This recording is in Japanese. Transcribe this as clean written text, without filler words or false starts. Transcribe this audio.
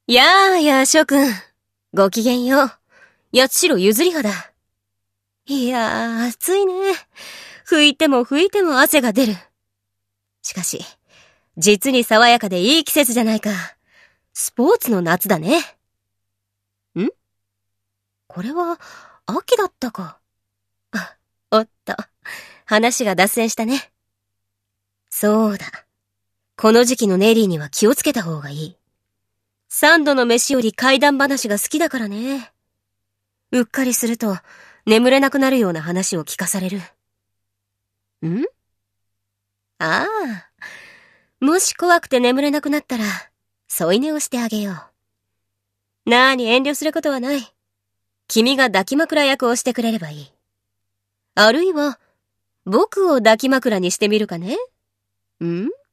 やあやあ諸君、ごきげんよう。八代ゆずりはだ。いやー、暑いね。拭いても拭いても汗が出る。しかし、実に爽やかでいい季節じゃないか。スポーツの夏だね。ん？これは、秋だったか。おっと、話が脱線したね。そうだ。この時期のネリーには気をつけた方がいい。三度の飯より怪談話が好きだからね。うっかりすると、眠れなくなるような話を聞かされる。ああ。もし怖くて眠れなくなったら、添い寝をしてあげよう。なに遠慮することはない。君が抱き枕役をしてくれればいい。あるいは、僕を抱き枕にしてみるかね？